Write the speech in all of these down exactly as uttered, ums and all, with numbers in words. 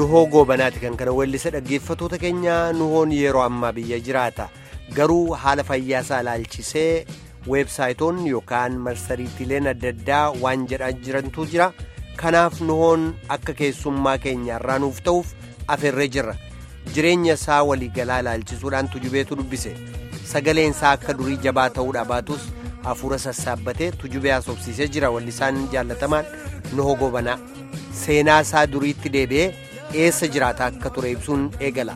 Nuhoo Goobanaati kan kana weellisa dhaggeeffatoota keenya. Nuhoon yeroo ammaa biyya jiraata. Garuu haala fayyaasaa ilaalchisee weebsaayitoonni yookaan marsariitiileen adda addaa waan jedhaa jirantu jira. Kanaaf Nuhoon akka keessummaa keenya irraa nuuf ta'uuf afeerree jirra. Jireenya isaa waliigalaa ilaalchisuudhaan tujubeetu dubbise. Sagaleen isaa akka durii jabaa ta'uudha baatus hafuura sassaabbatee tujubee haasofsiisee jira. Wallisaan jaallatamaan Nuhoo Goobanaa seenaa isaa duriitti deebi'ee eessa jiraata akka ture ibsuun eegala.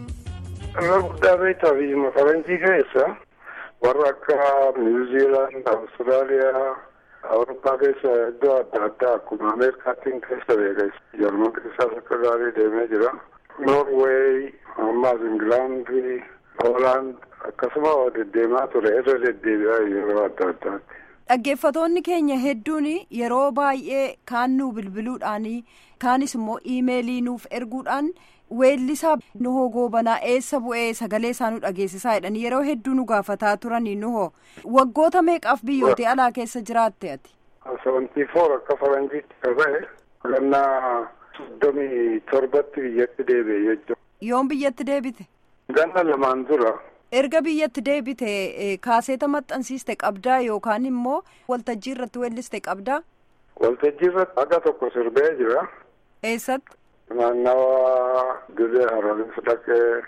Irra guddaa beektaa biyya faranjii keessa warra akka Niwuziilaand, Awustiraaliyaa, Awurooppaa keessa iddoo adda addaa akkuma Ameerikaattiin keessa beekas. Jarman keessaas akka gaarii deemee jira. Noorweey, ammaas Ingilaandii, Hoolaand akkasuma deddeemaa ture irra deddeebi'aa yeroo adda addaatti. Dhaggeeffatoonni keenya hedduun yeroo baay'ee kaan nu bilbiluudhaan kaanis immoo iimeelii nuuf erguudhaan weellisaa Nuhoo Goobanaa eessa bu'ee sagalee isaa nu dhageessisaa jedhanii yeroo hedduu nu gaafataa turanii. Nuhoo waggoota meeqaaf biyyoota alaa keessa jiraatte ati? Sabantii foor akka faranjiitti qabee gannaa soddomii torbatti biyyatti deebi'e jechuudha. Yoom biyyatti deebite? Ganna lamaan dura. Erga biyyatti deebite kaaseeta maxxansiiste qabdaa yookaan immoo waltajjii irratti weelliste qabdaa? Waltajjii irratti aga tokko sirbee jira. Eessatti? Naannawa Dirree Hararii dhaqee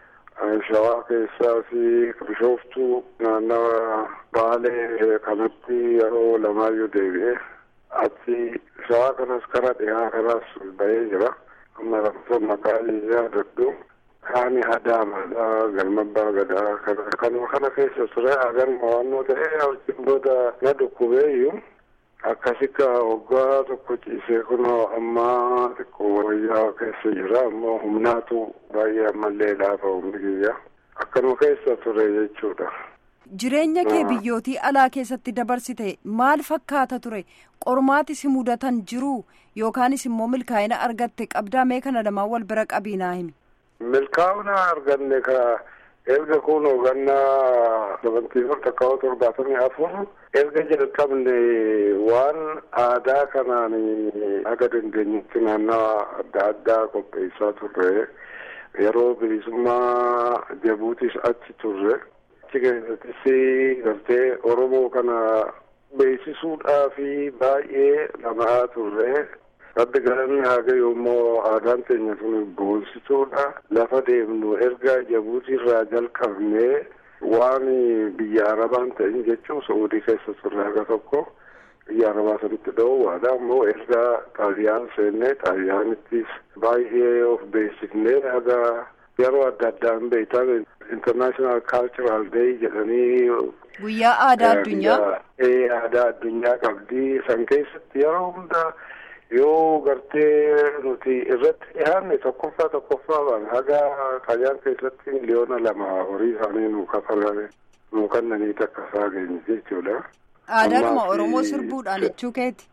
Shawaa keessaa fi Bishooftuu naannawa Baalee kanatti yeroo lamaayyuu deebi'ee achi Shawaa kanas karaa dhiyaa kanaas bahee jira. Amma lafa maqaa yaadadhu. Kaani Adaamaadha, Galmabbaa Gadaa kanuma kana keessa ture agarma waannoo ta'ee wajjin booda na dhukkubeeyyuu akkasika waggaa tokko ciisee kunoo ammaa xiqqoo wayyaa keessa jira. Ammoo humnaatu baay'ee ammallee laafa humni kiyya akkanuma keessa ture jechuudha. Jireenya kee biyyootii alaa keessatti dabarsite maal fakkaata ture? Qormaati si mudatan jiru yookaanis immoo milkaa'ina argatte qabdaa mee kana lamaan wal bira qabiinaa himi? Milkaa'ina arganne ka erga kunoo gannaa sabantiiwwan takkaawwa torbaatamii afur erga jalqabne waan aadaa kanaan aga dandeenyetti naannawaa adda addaa qopheessaa turre. Yeroo bilisummaa Jabuutis achi turre. Achi keessattis gartee Oromoo kana beeksisuudhaafi baay'ee namaa turre. Rabbi galanni haga yoommoo aadaan teenya sun boonsituudha. Lafa deemnu erga Jabuutii irraa jalqabnee waan biyya Arabaan ta'in jechuun Saudii keessa turre haga tokko biyya Arabaa sanitti dhoowwaadha. Ammoo erga Xaaliyaan seennee Xaaliyaanittis baay'ee of beeksifnee haga yeroo adda addaan beektaa International Cultural Day jedhanii guyyaa aadaa addunyaa ee aadaa addunyaa qabdi. San keessatti yeroo hunda yoo gartee nuti irratti dhiyaanne tokkoffaa tokkoffaa baan haga Xaaliyaan keessatti miliyoona lama horii isaanii nu kafalame nu kannanii takka isaa geenye jechuudha. Aadaadhuma Oromoo sirbuudhaan jechuu keeti?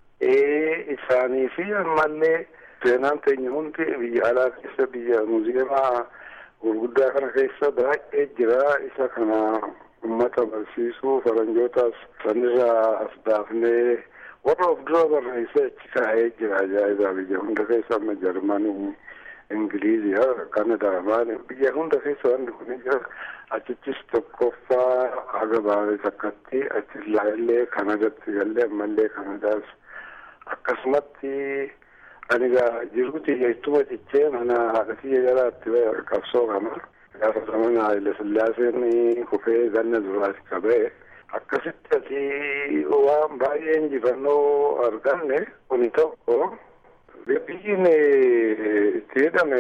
Ee isaanii fi ammallee seenaan teenya hundi biyya alaa keessa biyya muuziyeemaa gurguddaa kana keessa baay'ee jira. Isa kana uummata barsiisuu faranjootaas sanirraa as baafnee warra of dura barreessee achi kaa'ee jira. Ajaa'ibaa biyya hunda keessa amma Jarmanii, Ingiliiziyaa, Kanadaa biyya hunda keessa wanti kun jira. Achichis tokkoffaa haga baay'ee takkatti achi illee Kanadatti gallee ammallee Kanadaas akkasumatti ani gaa jiruuti jettuma cichee mana haadhatii jalaatti qabsoo kana gaafa zamana Haile Sillaaseen kufee ganna duraati qabee. Akkasitti ati waan baay'ee injifannoo arganne kuni tokko biyyiin itti jedhame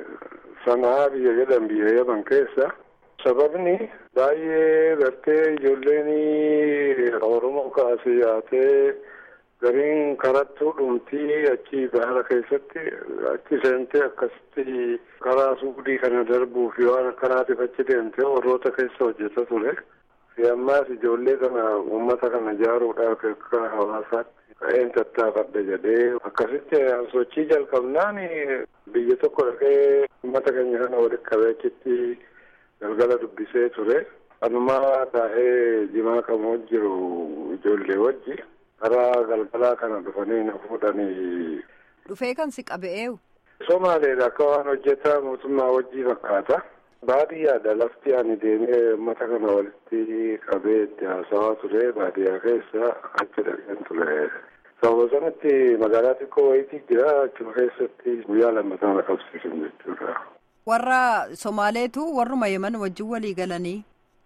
sanaa biyya jedhan biyya Yaman keessa sababni baay'ee gartee ijoolleen Oromoo kaasee yaatee gariin karattuu dhumtii achi baala keessatti achi seentee akkasitti karaa suudii kana darbuuf waan akkanaatiif achi deemtee warroota keessa hojjeta ture. Ammaas ijoollee kana uummata kana ijaaruudhaaf akka hawaasaatti ka'een tattaafadha jedhee akkasitti sochii jalqabnaan biyya tokko dhaqee uummata keenya kana walitti qabee achitti galgala dubbisee ture. Anumaa taa'ee jimaa qamoo jiru ijoollee wajji karaa galgalaa kana dhufanii na fuudhanii. Dhufee kan si qabe'eewu? Somaaleedha akka waan hojjetaa mootummaa wajjii fakkaata. Baadiyyaadha lafti ani deemee uummata kana walitti qabee itti haasawaa ture baadiyyaa keessa achi dhaqeen ture. Sababa sanatti magaalaa xiqqoo wayitii jira achuma keessatti guyyaa lammataa qabsiisan jechuudha. Warra Somaaleetu warruma Yemen wajjin walii galanii?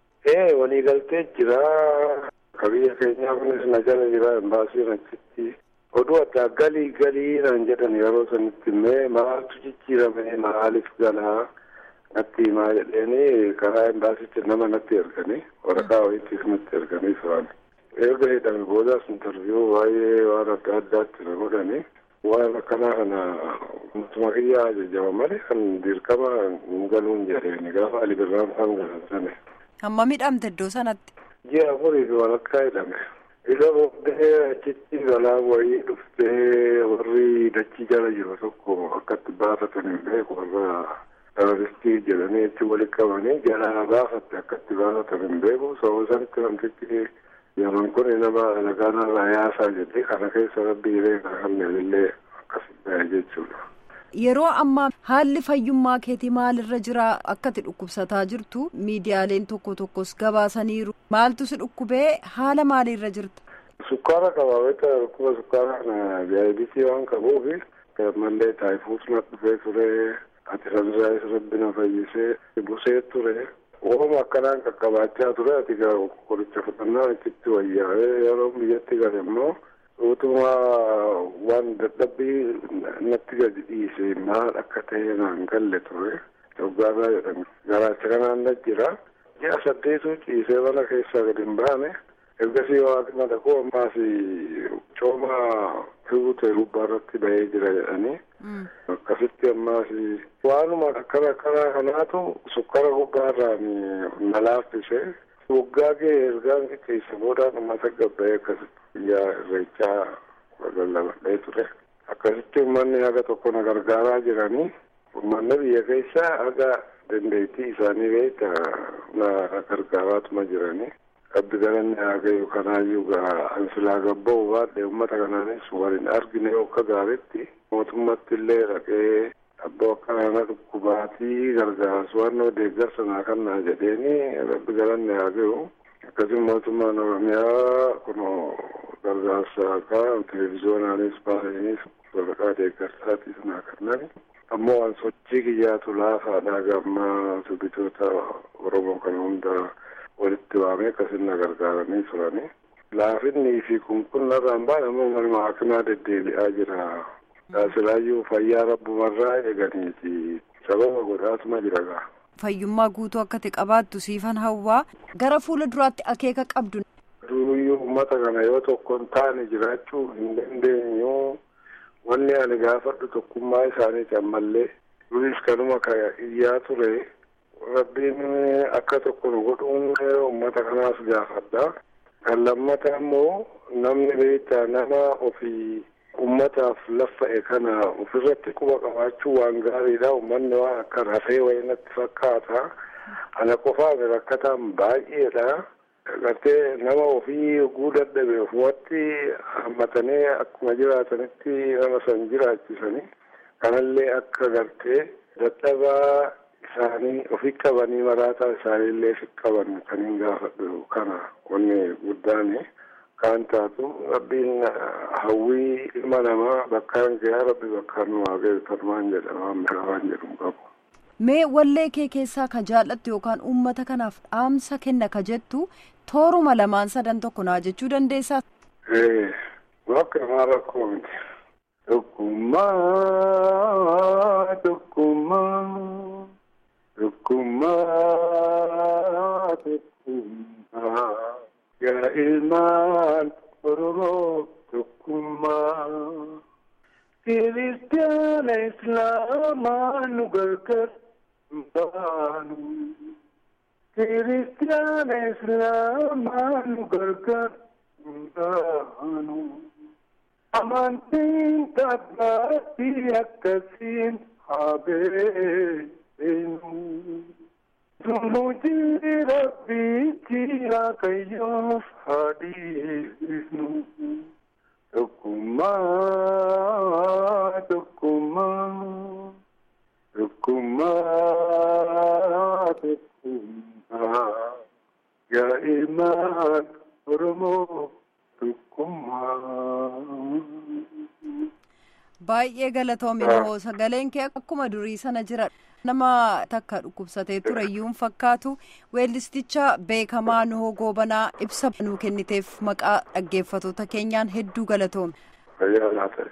Ee walii galtee jira. Kabiyya keenyaa kunis na jala jira embaasiin achitti. Oduu addaa galii galii naan jedhan yeroo sanitti mee maaltu jijjiirame maaliif galaa natti himaa jedheeni karaa embaasiitti nama natti erganii waraqaa wayiitiif natti erganii turan. Erga hidhame boodaas intarviyuu baay'ee waan adda addaatti na godhani. Waan akkanaa kana mootummaa kiyyaa ajajama malee kan dirqama hin galuun jedheeni gaafa Ali Birraan faan galan sane. Amma midhamte iddoo sanatti? Ji'a afurii fi walakkaa hidhame. Isa booddee achitti galaa wayii dhuftee warri dachii jala jiru tokko akkatti baafatan hin beeku warra terroristii jedhanii itti walitti qabanii jalaa baafatte akkatti baafatan hin beeku. Sababa sanitti namtichi Yemen kun nama nagaanarraa yaasaa jedhee kana keessa rabbii beeka kanneenillee akkasii jechuudha. Yeroo ammaa haalli fayyummaa keetii maalirra jira akkati dhukkubsataa jirtu miidiyaaleen tokko tokkos gabaasaniiru maaltu si dhukkubee haala maaliirra jirta? Sukkaara qabaawweta dhukkuba sukkaara kana diyaabeetii waan qabuufi mallee taayifuus na dhufee ture ati sanirraayis rabbi na fayyisee busee ture. Ooma akkanaan qaqqabaachaa ture ati qoricha fudhannaan itti wayyaa'ee yeroo biyyatti gale immoo utuma waan dadhabbii natti gadi dhiise maal akka ta'e naan galle ture. Dhoggaarraa jedhame garaacha kanaan na jira. Ji'a saddeetu ciisee mana keessaa gadi hin baane. Ergasii waaqni madaqoo ammaas cooma fiwute gubbaarratti bahee jira jedhanii. Akkasitti ammaas waanuma akkana akkanaa kanaatu sukkara gubbaarraan na laaffise. Waggaa ga'e ergaan qixxeessa boodaan uummata gabba'ee akkasitti biyya irreechaa lallabadhee ture. Akkasitti uummanni haga tokko na gargaaraa jiranii. Uummanni biyya keessaa haga dandeettii isaanii beekta na gargaaraatuma jiranii. Abbi galanni haagayu kanaayyuu ansilaa gabba'u baadhee uummata kanaanis waliin argine akka gaariitti mootummatti illee dhaqee abbaa akkanaana dhukkubaatii gargaarsu waan deeggarsa naa kannaa jedheeni abbi galanni haagayu akkasuma mootummaan Oromiyaa kun gargaarsa akka televiziyoonaanis baasaniis waraqaa deeggarsaatiis naa kannani. Ammoo waan sochii kiyyaatu laafaadhaa gammaa subbitoota Oromoo kana hunda walitti waamee akkasiin na gargaaranii turanii. Laafinnii fi kunkunnarraan baanamoo manuma hakimaa deddeebi'aa jira. Silaayyuu fayyaa rabbumarraa eeganiiti. Sababa godhaatuma jira gaa. Fayyummaa guutuu akka ta'e qabaattu siifan hawwaa gara fuula duraatti akeeka qabdu. Duruyyuu uummata kana yoo tokko hin taane jiraachuu hin dandeenyu. Wanni ani gaafadhu tokkummaa isaaniiti ammallee. Duris kanuma iyyaa ture. Rabbiin akka tokko nu godhuun uummata kanaas gaafadha. Kan lammata immoo namni beektaa nama ofii uummataaf laffa'e kana ofirratti quba qabaachuu waan gaariidha. Uummanni waan akka rafee wayii natti fakkaata. Ana qofaan rakkataan baay'eedha. Gartee nama ofii oguu dadhabe ofumatti hammatanii akkuma jiraatanitti nama san jiraachisanii kanallee akka gartee dadhabaa isaanii ofii qabanii maraataa isaaniillee fi qaban kan hin gaafadhu kana wanni guddaan kan taatu rabbiin hawwii ilma namaa bakkaan gahaa rabbi bakkaan nu waaqee tarmaan jedhama ammaa waan jedhamu qabu. Mee wallee kee keessaa ka jaallattu yookaan uummata kanaaf dhaamsa kenna ka jettu tooruma lamaan sadan tokko naa jechuu dandeessaa? Ee bakka namaa rakkoo miti. Tokkummaa tokkummaa tokkummaa tokkummaa yaa ilmaan Oromoo tokkummaa kiristaana islaamaa nu gargar baanu kiristaana islaamaa nu gargar baanu amantiin tabbaatti akkasiin haa beenu tumutii rabbiitti akayyoof haa dhiisnu tokkummaa tokkummaa. Tokkummaa tokkummaa yaa ilmaan Oromoo tokkummaa. Baay'ee galatoomii nahoo sagaleen kee akkuma durii sana jira. Nama takka dhukkubsatee ture iyyuu hin fakkaatu. Weellisticha beekamaa Nuhoo Goobanaa ibsa nuu kenniteef maqaa dhaggeeffattoota keenyaan hedduu galatoomi.